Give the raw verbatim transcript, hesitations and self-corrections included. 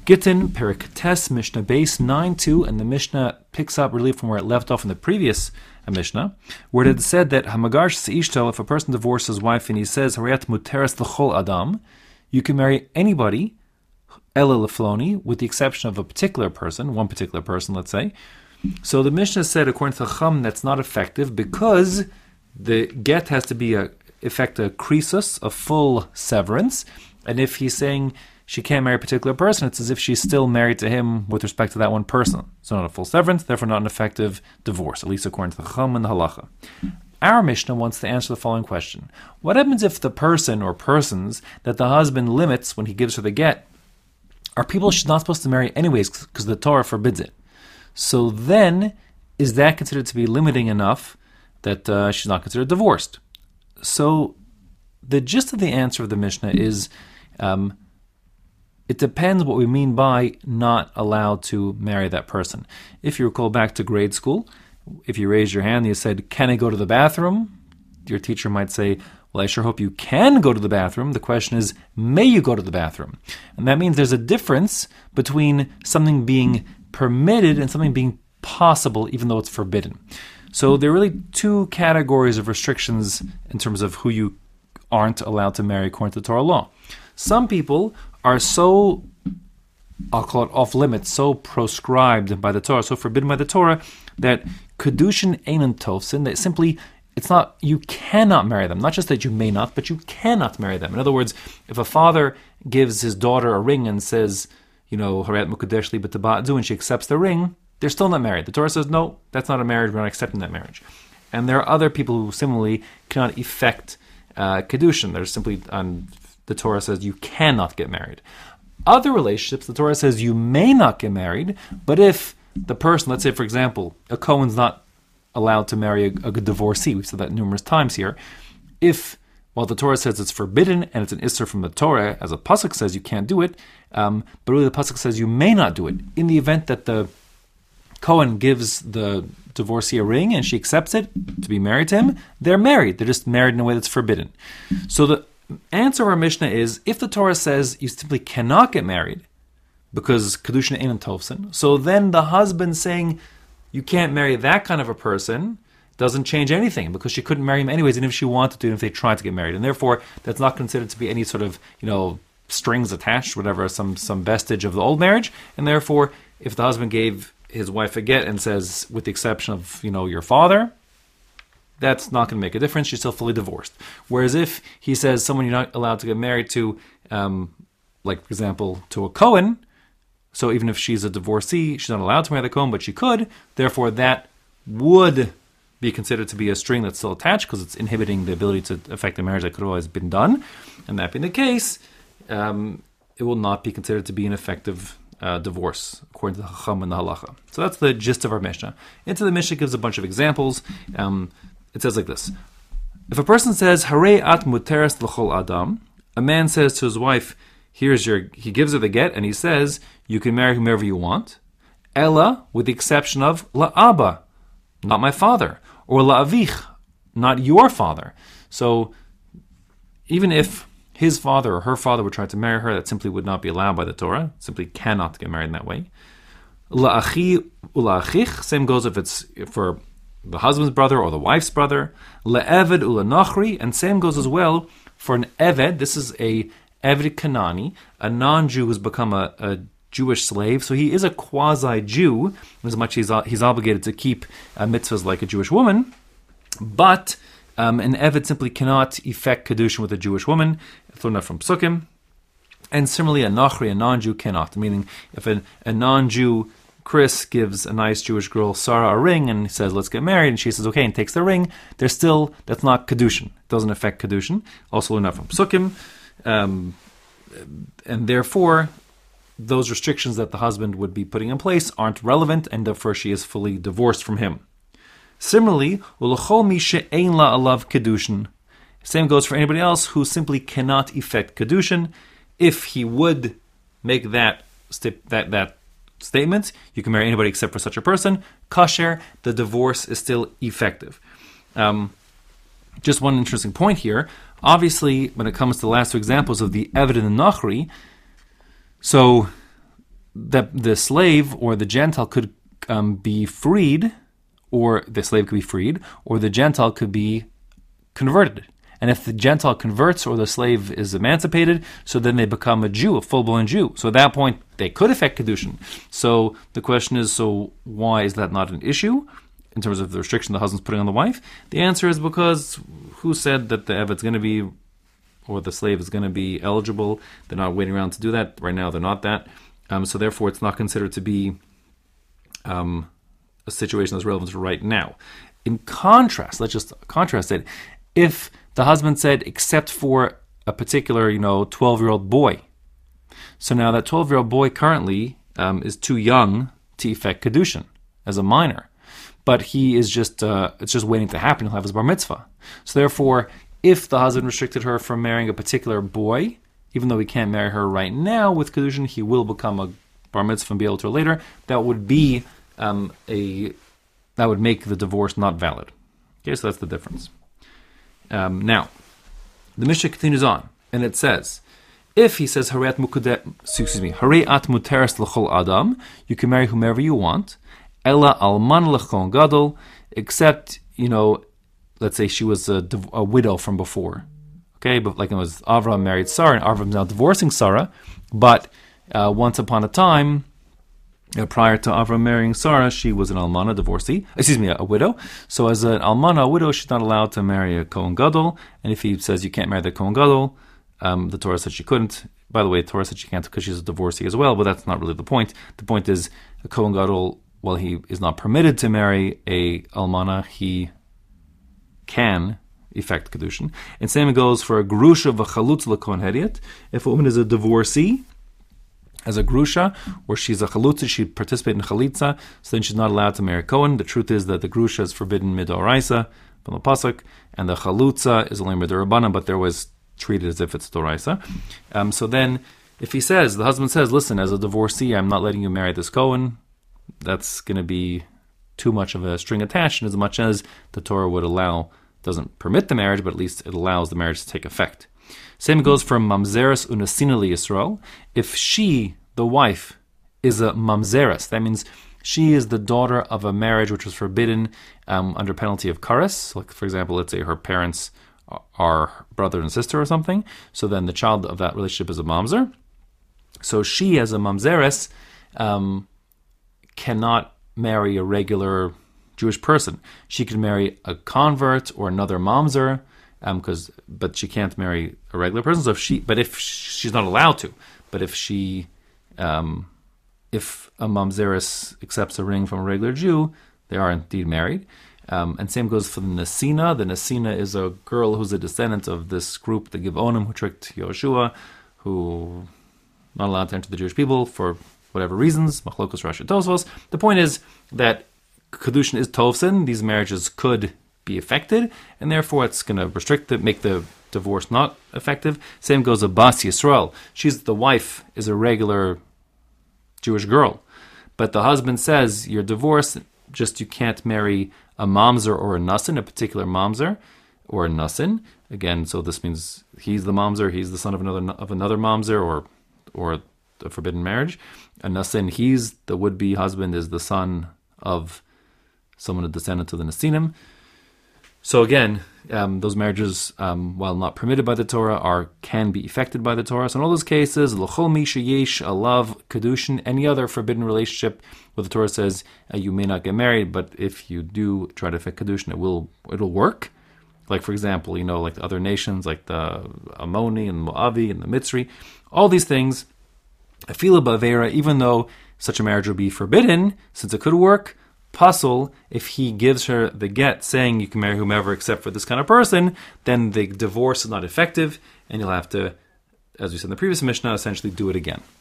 Gittin, Perik Tes, Mishnah Base nine two, and the Mishnah picks up really from where it left off in the previous Mishnah, where it had said that Hamagarsh Seishto, if a person divorces his wife and he says, Harayat Muteres L'chol Adam, you can marry anybody, Ela Lefloni, with the exception of a particular person, one particular person, let's say. So the Mishnah said, according to Chacham, that's not effective because the get has to be a effect a krisus, a full severance, and if he's saying she can't marry a particular person, it's as if she's still married to him with respect to that one person. So not a full severance, therefore not an effective divorce, at least according to the Chacham and the Halacha. Our Mishnah wants to answer the following question. What happens if the person or persons that the husband limits when he gives her the get are people she's not supposed to marry anyways because the Torah forbids it? So then, is that considered to be limiting enough that uh, she's not considered divorced? So the gist of the answer of the Mishnah is um, it depends what we mean by not allowed to marry that person. If you recall back to grade school, if you raised your hand and you said, can I go to the bathroom? Your teacher might say, well, I sure hope you can go to the bathroom. The question is, may you go to the bathroom? And that means there's a difference between something being permitted and something being possible, even though it's forbidden. So there are really two categories of restrictions in terms of who you aren't allowed to marry according to Torah law. Some people are so, I'll call it off limits, so proscribed by the Torah, so forbidden by the Torah, that kedushin einan tofsin, that simply, it's not, you cannot marry them. Not just that you may not, but you cannot marry them. In other words, if a father gives his daughter a ring and says, you know, Harayat Mukadesh li b'taba'adu, and she accepts the ring, they're still not married. The Torah says, no, that's not a marriage, we're not accepting that marriage. And there are other people who similarly cannot effect uh, kedushin. They're simply, um, the Torah says you cannot get married. Other relationships, the Torah says you may not get married, but if the person, let's say for example, a Kohen's not allowed to marry a, a divorcee, we've said that numerous times here, if, while the Torah says it's forbidden and it's an isser from the Torah, as a pasuk says you can't do it, um, but really the pasuk says you may not do it. In the event that the Kohen gives the divorcee a ring and she accepts it to be married to him, they're married. They're just married in a way that's forbidden. So the answer of our Mishnah is, if the Torah says you simply cannot get married because kedushin einan tofsin, so then the husband saying you can't marry that kind of a person doesn't change anything because she couldn't marry him anyways, and if she wanted to, and if they tried to get married, and therefore that's not considered to be any sort of, you know, strings attached, whatever, some some vestige of the old marriage, and therefore if the husband gave his wife a get and says, with the exception of, you know, your father, that's not going to make a difference. She's still fully divorced. Whereas if he says someone you're not allowed to get married to, um, like, for example, to a Kohen, so even if she's a divorcee, she's not allowed to marry the Kohen, but she could, therefore that would be considered to be a string that's still attached because it's inhibiting the ability to affect the marriage that could have always been done. And that being the case, um, it will not be considered to be an effective uh, divorce, according to the Chacham and the Halacha. So that's the gist of our Mishnah. Into the Mishnah gives a bunch of examples. Um, It says like this. If a person says, Harei at muteres l'chol adam, a man says to his wife, here's your, he gives her the get, and he says, you can marry whomever you want, Ella, with the exception of la'aba, not my father, or la'avich, not your father. So, even if his father or her father would try to marry her, that simply would not be allowed by the Torah, simply cannot get married in that way. La'achi ula'achich, same goes if it's for the husband's brother or the wife's brother, le'eved u'lenachri, and same goes as well for an eved. This is a eved Kanani, a non-Jew who's become a, a Jewish slave, so he is a quasi-Jew, as much as he's, he's obligated to keep uh, mitzvahs like a Jewish woman, but um, an eved simply cannot effect kedushin with a Jewish woman, learned that from Psukim, and similarly a nachri, a non-Jew, cannot, meaning if a, a non-Jew Chris gives a nice Jewish girl, Sarah, a ring and he says, let's get married, and she says, okay, and takes the ring, there's still, that's not Kedushin. It doesn't affect Kedushin. Also learned that from Psukim. Um, and therefore, those restrictions that the husband would be putting in place aren't relevant, and therefore she is fully divorced from him. Similarly, Ulachol mi she'ein la alav Kedushin. Same goes for anybody else who simply cannot effect Kedushin. If he would make that stip, that that statement, you can marry anybody except for such a person, kasher, the divorce is still effective. Um, just one interesting point here. Obviously, when it comes to the last two examples of the Eved and the Nachri, so that the slave or the Gentile could um, be freed, or the slave could be freed, or the Gentile could be converted. And if the Gentile converts or the slave is emancipated, so then they become a Jew, a full-blown Jew. So at that point, they could affect Kedushin. So the question is, so why is that not an issue in terms of the restriction the husband's putting on the wife? The answer is because who said that the Eved's going to be, or the slave is going to be eligible? They're not waiting around to do that. Right now, they're not that. Um, so therefore, it's not considered to be um, a situation that's relevant to right now. In contrast, let's just contrast it. If the husband said, except for a particular, you know, twelve-year-old boy. So now that twelve-year-old boy currently um, is too young to effect Kedushin as a minor. But he is just, uh, it's just waiting to happen. He'll have his bar mitzvah. So therefore, if the husband restricted her from marrying a particular boy, even though he can't marry her right now with Kedushin, he will become a bar mitzvah and be able to later. That would be um, a, that would make the divorce not valid. Okay, so that's the difference. Um, now, the Mishnah continues on, and it says, if he says, Hareat mukudet, excuse me, Hareat muteres l'chol adam, you can marry whomever you want, Ella alman l'chol gadol, except, you know, let's say she was a, a widow from before. Okay, but like it was Avram married Sarah, and Avram's now divorcing Sarah, but uh, once upon a time, Uh, prior to Avram marrying Sarah, she was an almana, divorcee, excuse me, a, a widow. So as an almana, a widow, she's not allowed to marry a Kohen Gadol. And if he says you can't marry the Kohen Gadol, um, the Torah said she couldn't. By the way, the Torah said she can't because she's a divorcee as well, but that's not really the point. The point is, a Kohen Gadol, while he is not permitted to marry a almana, he can effect Kedushin. And same goes for a grusha v'chalutz l'kohen hediat. If a woman is a divorcee, as a grusha, or she's a chalutza, she participated in chalitza, so then she's not allowed to marry Kohen. The truth is that the grusha is forbidden midoraisa from the pasuk, and the chalutza is only midorabana, but they're always treated as if it's doraisa. Um, so then, if he says, the husband says, listen, as a divorcee, I'm not letting you marry this Kohen, that's going to be too much of a string attached, as much as the Torah would allow, doesn't permit the marriage, but at least it allows the marriage to take effect. Same goes for mamzeres unasina li Yisrael. If she, the wife, is a mamzeres, that means she is the daughter of a marriage which was forbidden um, under penalty of kares. Like, for example, let's say her parents are brother and sister or something. So then the child of that relationship is a mamzer. So she, as a mamzeres, um, cannot marry a regular Jewish person. She can marry a convert or another mamzer, because um, but she can't marry a regular person. So if she, but if she's not allowed to, but if she, um, if a mamzeres accepts a ring from a regular Jew, they are indeed married. Um, and same goes for the Nesina. The Nesina is a girl who's a descendant of this group, the Givonim, who tricked Yoshua, who not allowed to enter the Jewish people for whatever reasons. Machlokus Rashi Tosfos. The point is that Kedushin is Tovsin. These marriages could be affected, and therefore it's going to restrict it, make the divorce not effective. Same goes with Bas Yisrael. She's the wife, is a regular Jewish girl, but the husband says you're divorced, just you can't marry a mamzer or a nasin, a particular mamzer or a nasin. Again, so this means he's the mamzer, he's the son of another of another mamzer, or or a forbidden marriage. A nasin, he's the would-be husband, is the son of someone a descendant of the nasinim. So again, um, those marriages, um, while not permitted by the Torah, are can be effected by the Torah. So in all those cases, l'chol mi sheyesh alav kedushin, any other forbidden relationship where the Torah says uh, you may not get married, but if you do try to effect kedushin, it will it'll work. Like for example, you know, like the other nations, like the Ammoni and Moavi and the Mitzri, all these things, afila bavera, even though such a marriage would be forbidden, since it could work. Puzzle, if he gives her the get saying you can marry whomever except for this kind of person, then the divorce is not effective, and you'll have to, as we said in the previous Mishnah, essentially do it again.